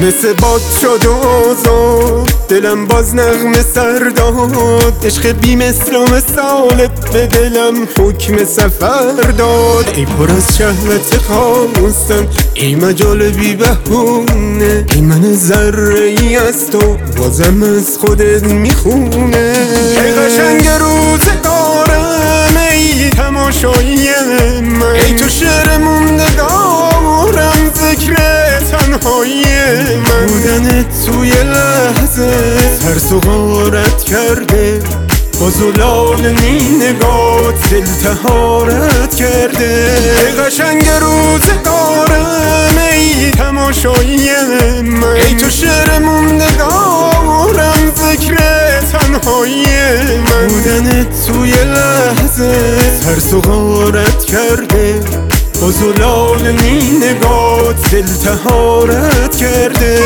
مثل باد شد و آزاد، دلم باز نغمه سر داد. عشق بی مثل و مثال به دلم حکم سفر داد. ای پر از شهوت خواستن، ای مجال بی بهونه، ای من ذره ای از تو بازم از خودت میخونه. ای قشنگ روزگارم، ای تماشایی من، ای تو شعر موندگارم، ذکر تنهایی من. بودن توی لحظه ترس و غارت کرده، با زلال نگات دل طهارت کرده. ای قشنگ روزگارم، ای تماشایی من، ای تو شعر موندگارم، ذکر تنهایی من. بودن توی لحظه ترس و غارت کرده، با زلال نگات دل طهارت کرده.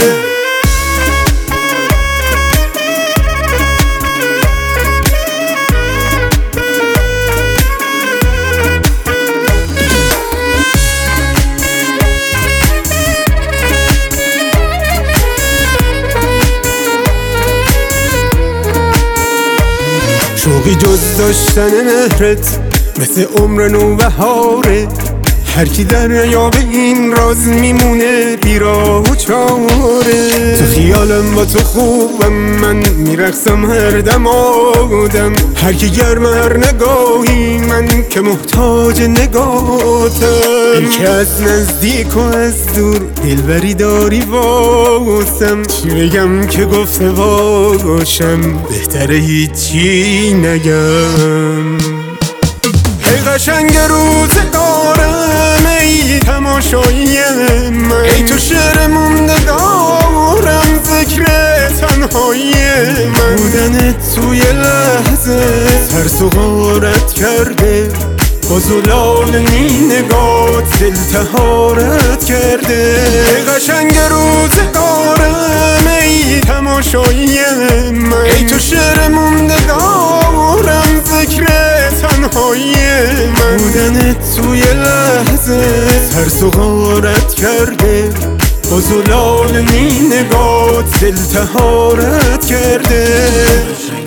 شوقی جز داشتن مهرت مثل عمر نوبهاره، هر کی در نیابه این راز میمونه بیراه و چاره. تو خیالم با تو خوبم، من میرقصم هر دم آدم، هر کی گرم هر نگاهی، من که محتاج نگاتم. ای که از نزدیک و از دور دلبری داری واسم، چی بگم که گفته باشم، بهتره هیچی نگم. ای قشنگ روزگارم، ای تماشایی من، ای تو شعر موندگارم، ذکر تنهایی من. بودن توی لحظه ترس و غارت کرده، با زلال نگات دل طهارت کرده. ای قشنگ روزگارم، ای تماشایی من، ای تو شعر موندگارم، ذکر تنهایی من. بودن توی لحظه ترس و غارت کرده، با زلال نگات دل طهارت کرده.